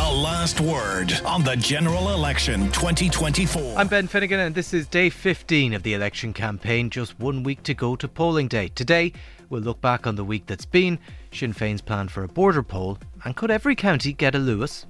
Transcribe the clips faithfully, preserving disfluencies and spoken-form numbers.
last word on the general election twenty twenty-four. I'm Ben Finnegan and this is day fifteen of the election campaign. Just one week to go to polling day. Today, we'll look back on the week that's been, Sinn Féin's plan for a border poll, and could every county get a Lewis?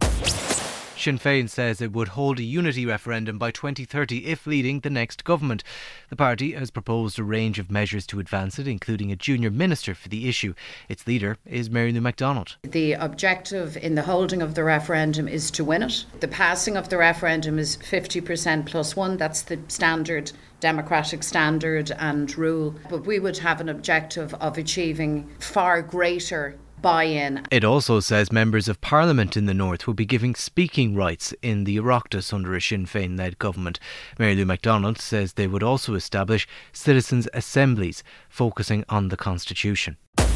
Sinn Féin says it would hold a unity referendum by twenty thirty if leading the next government. The party has proposed a range of measures to advance it, including a junior minister for the issue. Its leader is Mary Lou McDonald. The objective in the holding of the referendum is to win it. The passing of the referendum is fifty percent plus one. That's the standard democratic standard and rule. But we would have an objective of achieving far greater buy-in. It also says members of Parliament in the North will be given speaking rights in the Oireachtas under a Sinn Féin-led government. Mary Lou McDonald says they would also establish citizens' assemblies focusing on the Constitution.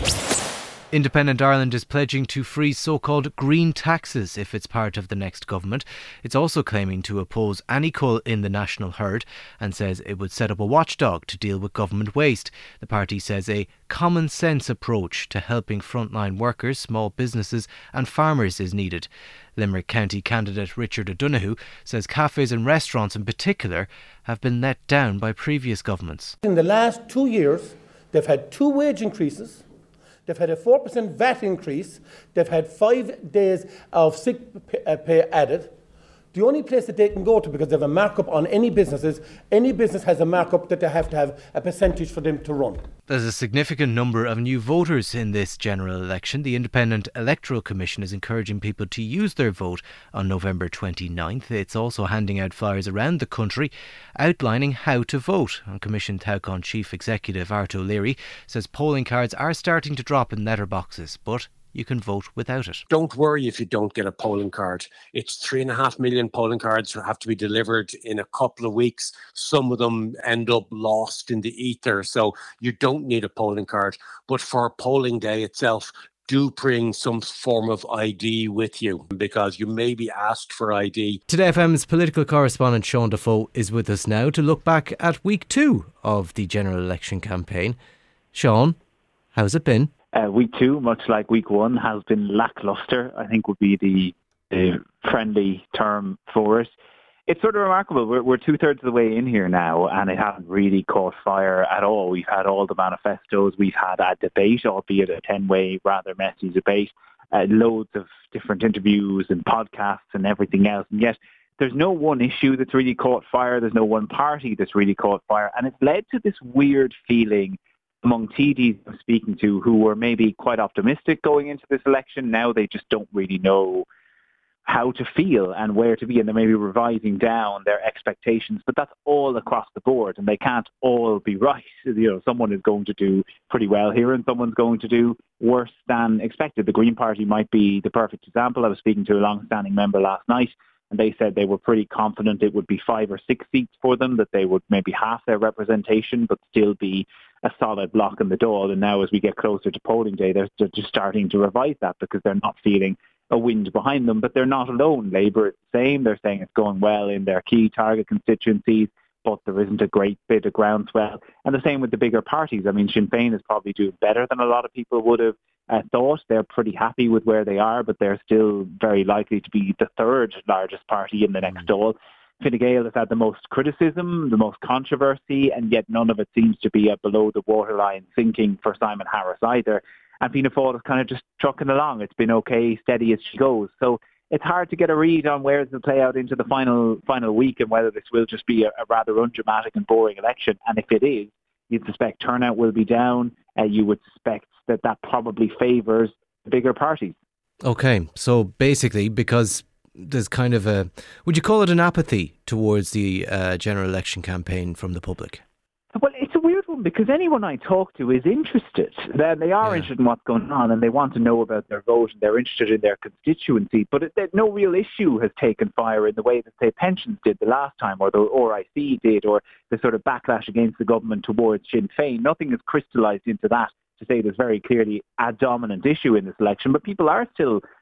Independent Ireland is pledging to freeze so-called green taxes if it's part of the next government. It's also claiming to oppose any cull in the national herd and says it would set up a watchdog to deal with government waste. The party says a common sense approach to helping frontline workers, small businesses and farmers is needed. Limerick County candidate Richard O'Donoghue says cafes and restaurants in particular have been let down by previous governments. In the last two years, they've had two wage increases. They've had a four percent V A T increase. They've had five days of sick pay added. The only place that they can go to, because they have a markup on any businesses, any business has a markup that they have to have a percentage for them to run. There's a significant number of new voters in this general election. The Independent Electoral Commission is encouraging people to use their vote on November twenty-ninth. It's also handing out flyers around the country outlining how to vote. And Commission Taucon Chief Executive Art O'Leary says polling cards are starting to drop in letterboxes, but you can vote without it. Don't worry if you don't get a polling card. It's three and a half million polling cards have to be delivered in a couple of weeks. Some of them end up lost in the ether, so you don't need a polling card. But for polling day itself, do bring some form of I D with you, because you may be asked for I D. Today F M's political correspondent Sean Defoe is with us now to look back at week two of the general election campaign. Sean, how's it been? Uh, week two, much like week one, has been lacklustre, I think would be the, the friendly term for it. It's sort of remarkable. We're, we're two-thirds of the way in here now, and it hasn't really caught fire at all. We've had all the manifestos. We've had a debate, albeit a ten-way, rather messy debate, uh, loads of different interviews and podcasts and everything else. And yet there's no one issue that's really caught fire. There's no one party that's really caught fire. And it's led to this weird feeling among T Ds I'm speaking to who were maybe quite optimistic going into this election. Now they just don't really know how to feel and where to be, and they're maybe revising down their expectations. But that's all across the board, and they can't all be right. You know, someone is going to do pretty well here and someone's going to do worse than expected. The Green Party might be the perfect example. I was speaking to a long-standing member last night, and they said they were pretty confident it would be five or six seats for them, that they would maybe half their representation, but still be a solid block in the Dáil. And now as we get closer to polling day, they're just starting to revise that because they're not feeling a wind behind them. But they're not alone. Labour is the same. They're saying it's going well in their key target constituencies, but there isn't a great bit of groundswell. And the same with the bigger parties. I mean, Sinn Féin is probably doing better than a lot of people would have uh, thought. They're pretty happy with where they are, but they're still very likely to be the third largest party in the next Dáil. Fine Gael has had the most criticism, the most controversy, and yet none of it seems to be a below the waterline thinking for Simon Harris either. And Fianna Fáil is kind of just trucking along. It's been okay, steady as she goes. So it's hard to get a read on where it will play out into the final final week and whether this will just be a, a rather undramatic and boring election. And if it is, you'd suspect turnout will be down. Uh, you would suspect that that probably favours the bigger parties. Okay, so basically because there's kind of a, would you call it an apathy towards the uh, general election campaign from the public? Well, it's a weird one because anyone I talk to is interested. They, they are yeah. interested in what's going on and they want to know about their vote and they're interested in their constituency. But it, no real issue has taken fire in the way that, say, pensions did the last time, or the O R I C did, or the sort of backlash against the government towards Sinn Féin. Nothing has crystallised into that to say there's very clearly a dominant issue in this election. But people are still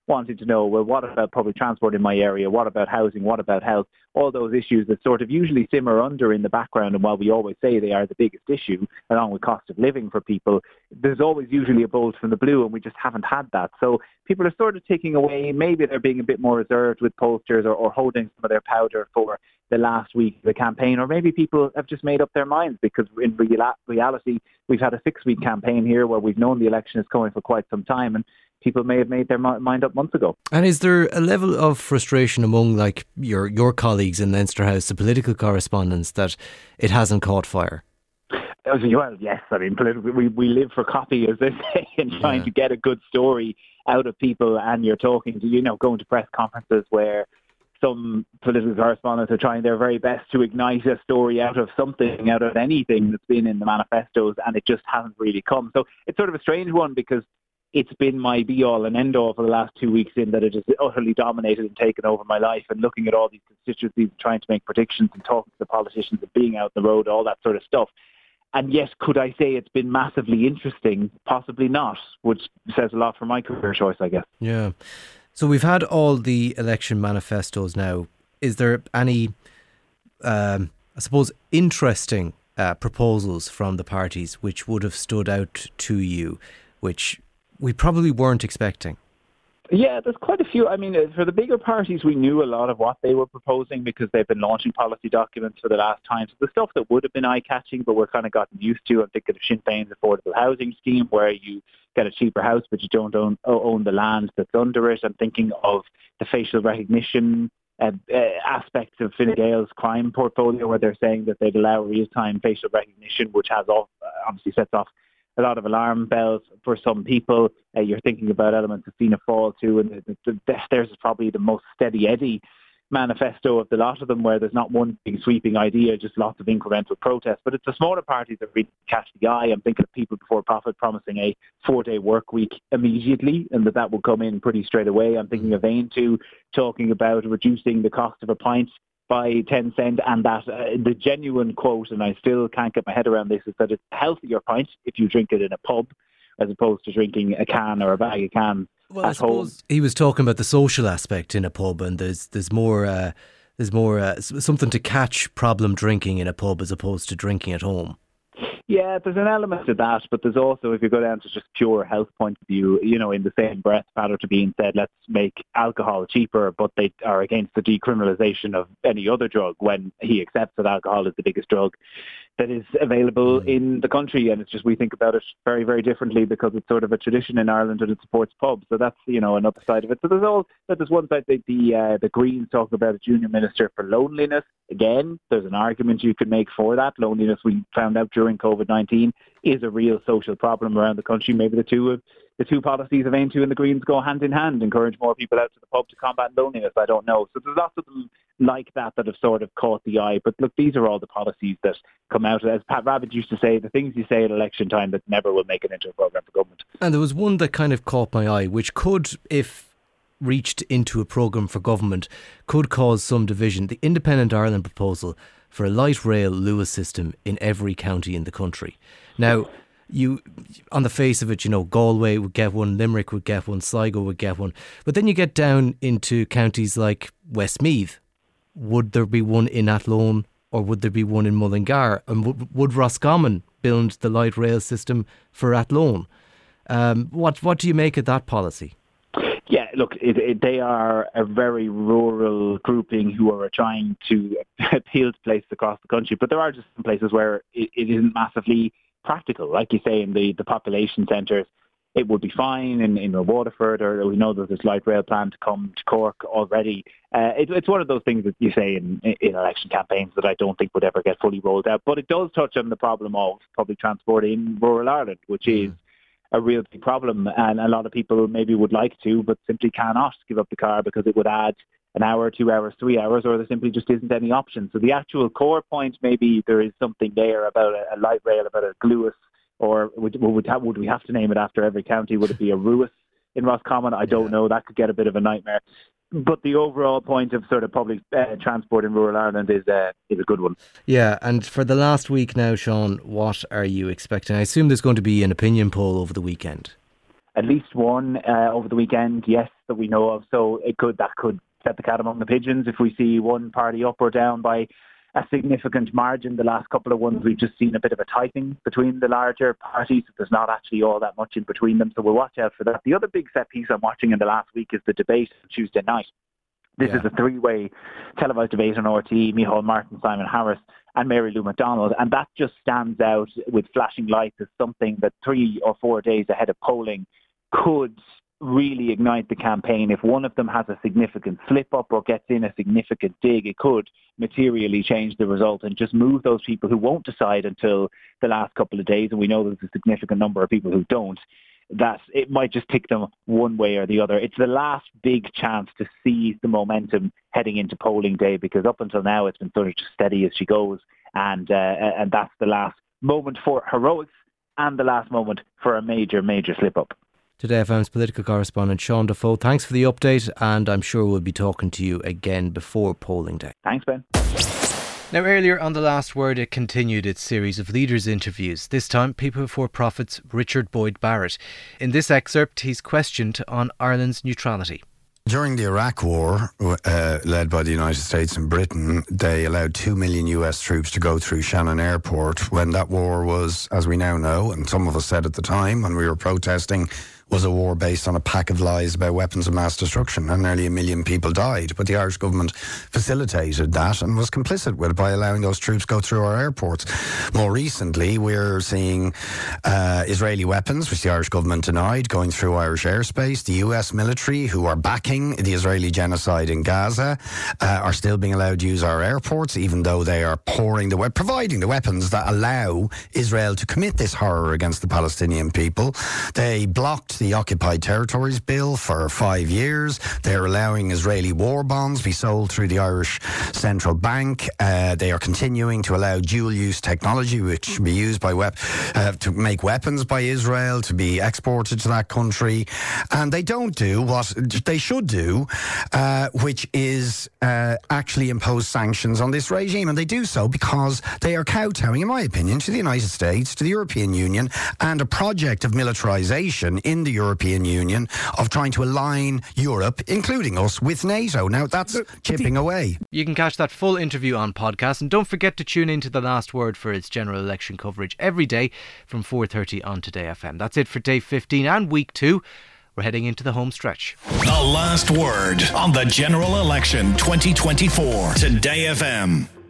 wanting to know, well, what about public transport in my area? What about housing? What about health? All those issues that sort of usually simmer under in the background, and while we always say they are the biggest issue, along with cost of living for people, there's always usually a bolt from the blue, and we just haven't had that. So people are sort of taking away, maybe they're being a bit more reserved with posters or, or holding some of their powder for the last week of the campaign, or maybe people have just made up their minds, because in real- reality, we've had a six-week campaign here where we've known the election is coming for quite some time, and people may have made their mind up months ago. And is there a level of frustration among like your your colleagues in Leinster House, the political correspondents, that it hasn't caught fire? Well, yes. I mean, we, we live for copy, as they say, and trying yeah. to get a good story out of people. And you're talking to, you know, going to press conferences where some political correspondents are trying their very best to ignite a story out of something, out of anything that's been in the manifestos, and it just hasn't really come. So it's sort of a strange one, because it's been my be-all and end-all for the last two weeks in that it has utterly dominated and taken over my life, and looking at all these constituencies, trying to make predictions and talking to the politicians and being out on the road, all that sort of stuff. And yet, could I say it's been massively interesting? Possibly not, which says a lot for my career choice, I guess. Yeah. So we've had all the election manifestos now. Is there any, um, I suppose, interesting uh, proposals from the parties which would have stood out to you, which we probably weren't expecting? Yeah, there's quite a few. I mean, for the bigger parties, we knew a lot of what they were proposing because they've been launching policy documents for the last time. So the stuff that would have been eye-catching, but we're kind of gotten used to, I'm thinking of Sinn Féin's affordable housing scheme, where you get a cheaper house, but you don't own, own the land that's under it. I'm thinking of the facial recognition uh, uh, aspects of Fine Gael's crime portfolio, where they're saying that they'd allow real-time facial recognition, which has off, uh, obviously sets off a lot of alarm bells for some people. Uh, you're thinking about elements of Fianna Fáil too, and the, the, the, theirs is probably the most steady Eddie manifesto of the lot of them, where there's not one big sweeping idea, just lots of incremental protests. But it's the smaller parties that really catch the eye. I'm thinking of People Before Profit promising a four-day work week immediately, and that that will come in pretty straight away. I'm thinking of Aon too, talking about reducing the cost of a pint by ten cent, and that uh, the genuine quote, and I still can't get my head around this, is that it's a healthier pint if you drink it in a pub as opposed to drinking a can or a bag of cans well, at I suppose home. He was talking about the social aspect in a pub, and there's there's more uh, there's more uh, something to catch problem drinking in a pub as opposed to drinking at home. Yeah, there's an element to that, but there's also, if you go down to just pure health point of view, you know, in the same breath, Patrick Devine said, let's make alcohol cheaper, but they are against the decriminalisation of any other drug, when he accepts that alcohol is the biggest drug that is available mm. in the country. And it's just, we think about it very, very differently because it's sort of a tradition in Ireland and it supports pubs. So that's, you know, another side of it. So there's all, that there's one side, the, the, uh, the Greens talk about a junior minister for loneliness. Again, there's an argument you could make for that. Loneliness, we found out during COVID nineteen, is a real social problem around the country. Maybe the two of the two policies of Aon two and the Greens go hand in hand, encourage more people out to the pub to combat loneliness. I don't know. So there's lots of them like that that have sort of caught the eye. But look, these are all the policies that come out. As Pat Rabbitte used to say, the things you say at election time that never will make it into a programme for government. And there was one that kind of caught my eye, which could, if reached into a programme for government, could cause some division. The Independent Ireland proposal for a light rail Luas system in every county in the country. Now, you, on the face of it, you know, Galway would get one, Limerick would get one, Sligo would get one. But then you get down into counties like Westmeath. Would there be one in Athlone, or would there be one in Mullingar? And would, would Roscommon build the light rail system for Athlone? Um, what what do you make of that policy? Yeah, look, it, it, they are a very rural grouping who are trying to appeal to places across the country. But there are just some places where it, it isn't massively practical. Like you say, in the, the population centres, it would be fine in, in Waterford, or we know there's this light rail plan to come to Cork already. Uh, it, it's one of those things that you say in, in election campaigns that I don't think would ever get fully rolled out. But it does touch on the problem of public transport in rural Ireland, which is a real big problem, and a lot of people maybe would like to, but simply cannot give up the car because it would add an hour, two hours, three hours, or there simply just isn't any option. So the actual core point, maybe there is something there about a, a light rail, about a Gluas, or would, would, would we have to name it after every county? Would it be a Ruas in Roscommon? I don't yeah. know. That could get a bit of a nightmare. But the overall point of sort of public uh, transport in rural Ireland is uh, is a good one. Yeah, and for the last week now, Sean, what are you expecting? I assume there's going to be an opinion poll over the weekend. at least one uh, over the weekend, yes, that we know of. So it could that could set the cat among the pigeons if we see one party up or down by a significant margin. The last couple of ones, we've just seen a bit of a tightening between the larger parties. There's not actually all that much in between them, so we'll watch out for that. The other big set piece I'm watching in the last week is the debate on Tuesday night. This yeah. is a three-way televised debate on R T E, Micheál Martin, Simon Harris and Mary Lou McDonald, and that just stands out with flashing lights as something that three or four days ahead of polling could really ignite the campaign. If one of them has a significant slip-up or gets in a significant dig, it could materially change the result and just move those people who won't decide until the last couple of days, and we know there's a significant number of people who don't, that it might just tick them one way or the other. It's the last big chance to seize the momentum heading into polling day, because up until now it's been sort of just steady as she goes, and uh, and that's the last moment for heroics and the last moment for a major, major slip-up. Today F M's political correspondent Sean Defoe, thanks for the update, and I'm sure we'll be talking to you again before polling day. Thanks, Ben. Now, earlier on The Last Word, it continued its series of leaders' interviews, this time People Before Profit's Richard Boyd Barrett. In this excerpt, he's questioned on Ireland's neutrality. During the Iraq War, uh, led by the United States and Britain, they allowed two million U S troops to go through Shannon Airport when that war was, as we now know, and some of us said at the time when we were protesting, was a war based on a pack of lies about weapons of mass destruction, and nearly a million people died. But the Irish government facilitated that and was complicit with it by allowing those troops go through our airports. More recently, we're seeing uh, Israeli weapons, which the Irish government denied, going through Irish airspace. The U S military, who are backing the Israeli genocide in Gaza, uh, are still being allowed to use our airports, even though they are pouring the we- providing the weapons that allow Israel to commit this horror against the Palestinian people. They blocked the Occupied Territories Bill for five years. They're allowing Israeli war bonds be sold through the Irish Central Bank. Uh, they are continuing to allow dual-use technology, which can be used by wep- uh, to make weapons by Israel, to be exported to that country. And they don't do what they should do, uh, which is uh, actually impose sanctions on this regime. And they do so because they are kowtowing, in my opinion, to the United States, to the European Union, and a project of militarisation in the European Union of trying to align Europe, including us, with NATO. Now, that's the, chipping the, away. You can catch that full interview on podcast, and don't forget to tune in to The Last Word for its general election coverage every day from four thirty on Today F M. That's it for day fifteen and week two. We're heading into the home stretch. The Last Word on the general election twenty twenty-four. Today F M.